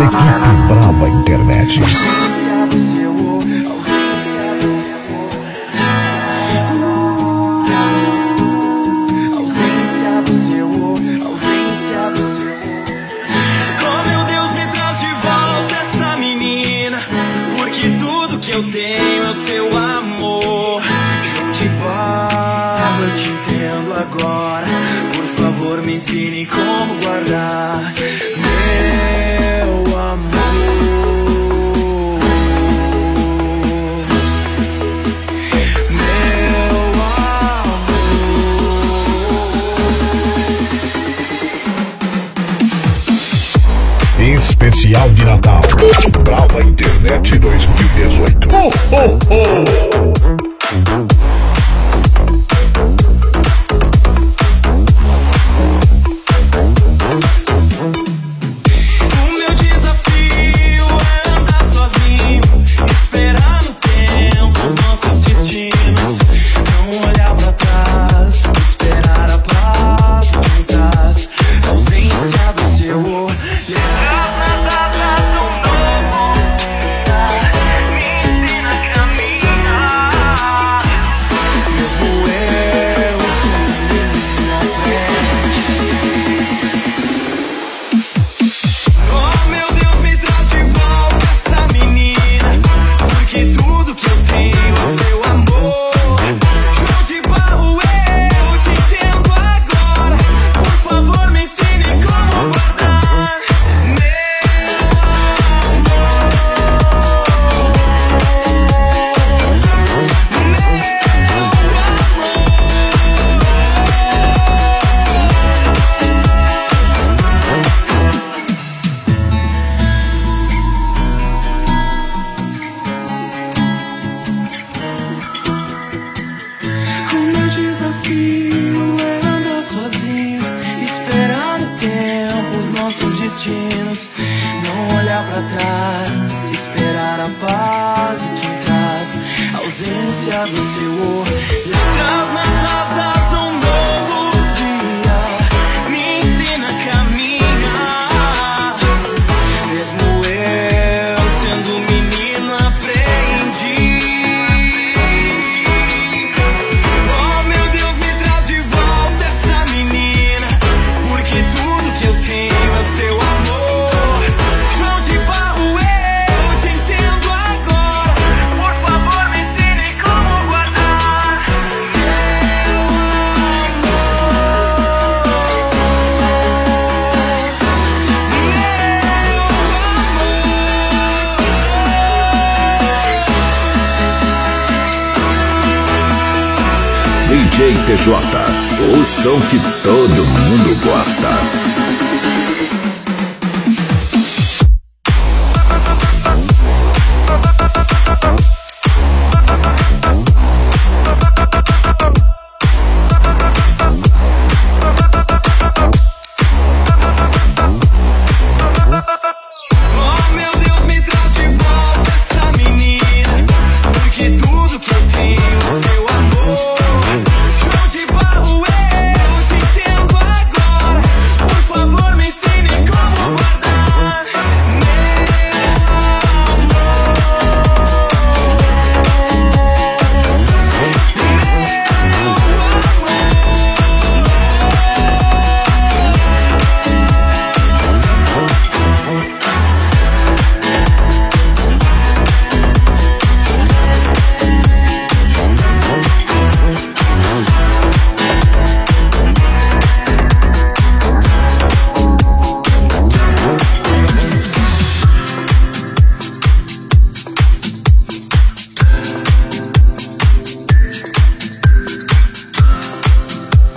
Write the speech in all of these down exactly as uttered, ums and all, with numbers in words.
Equipe Brava Internet. Eu tenho é o seu amor. João de Barro, eu te entendo agora. Por favor, me ensine como guardar meu amor. Meu amor. Especial de Natal. Brava Internet dois mil e dezoito. Oh, oh, oh. Não olhar pra trás, esperar a paz, o que traz a ausência do seu olhar. Traz nas asas um novo dia, me ensina a caminhar. Mesmo eu sendo menino, aprendi. Oh meu Deus, me traz de volta essa menina, porque tudo que eu tenho é o seu amor. D J T J, o som que todo mundo gosta.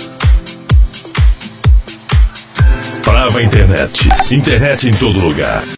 Brava Internet. Internet em todo lugar.